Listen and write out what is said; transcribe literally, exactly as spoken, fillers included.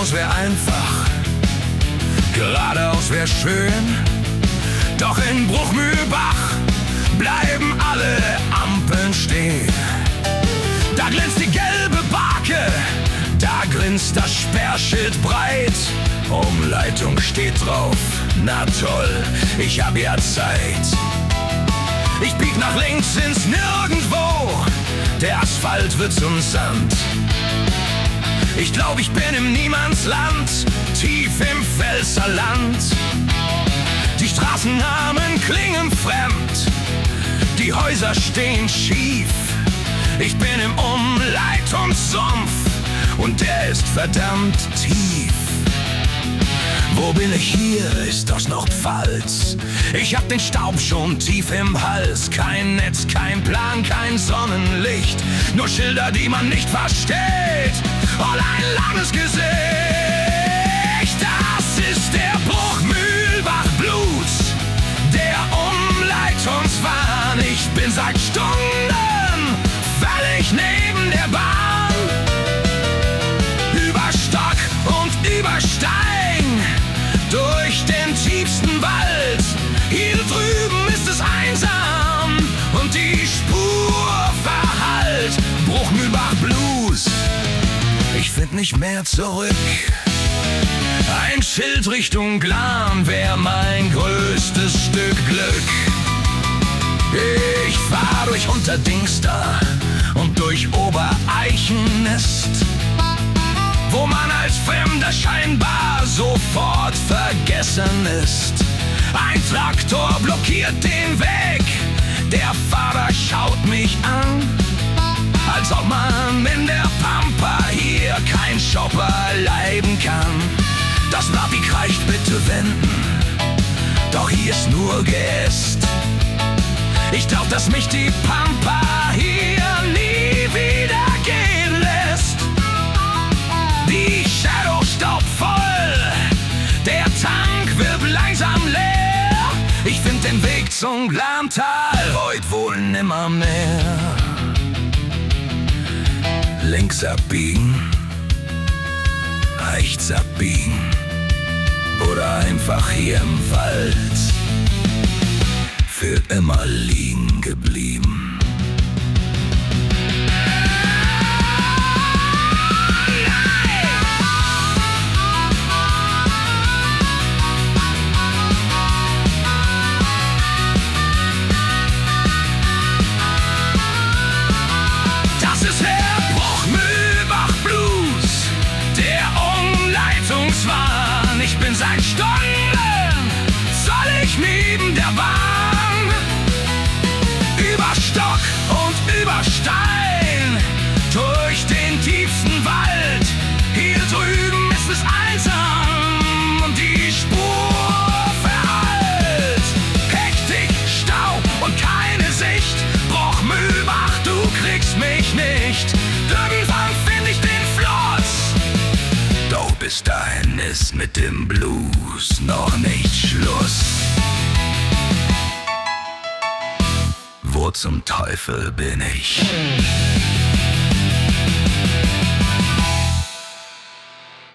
Geradeaus wär einfach, geradeaus wär schön. Doch in Bruchmühlbach bleiben alle Ampeln stehen. Da glänzt die gelbe Barke, da grinst das Sperrschild breit. Umleitung steht drauf, na toll, ich hab ja Zeit. Ich bieg nach links ins Nirgendwo, der Asphalt wird zum Sand. Ich glaub, ich bin im Niemandsland, tief im Pfälzerland. Die Straßennamen klingen fremd, die Häuser stehen schief. Ich bin im Umleitungssumpf und der ist verdammt tief. Wo bin ich hier? Ist das Nordpfalz? Ich hab den Staub schon tief im Hals. Kein Netz, kein Plan, kein Sonnenlicht. Nur Schilder, die man nicht versteht. Und ein langes Gesicht. Das ist der Bruchmühlbach Blues, der Umleitungswahn. Ich bin seit Stunden völlig neben der Bahn. Über Stock und über Stein, durch den tiefsten Wald. Hier drüben ist es einsam und die Spur verhallt. Bruchmühlbach Blues, ich find nicht mehr zurück. Ein Schild Richtung Glan wär mein größtes Stück Glück. Ich fahr durch Unterdingster und durch Obereichennest, wo man als Fremder scheinbar sofort vergessen ist. Ein Traktor blockiert den Weg, der Fahrer schaut mich an, als ob man in der Pampa hier kein Shopper leiden kann. Das Navi kreischt, bitte wenden, doch hier ist nur Geäst. Ich glaub, dass mich die Pampa hier nie wieder gehen lässt. Die Shadow staubt voll, der Tank wird langsam leer. Ich find den Weg zum Glantal heute wohl nimmer mehr. Links abbiegen, rechts abbiegen oder einfach hier im Wald für immer liegen geblieben. Ich bin seit Stunden, soll ich neben der Bahn, über Stock und über Stein, durch den tiefsten Wald. Hier drüben ist es einsam und die Spur verhallt. Hektik, Staub und keine Sicht. Bruchmühlbach, du kriegst mich nicht. Irgendwann find ich den Fluss, doch bis dahin ist mit dem Blues noch nicht Schluss. Wo zum Teufel bin ich?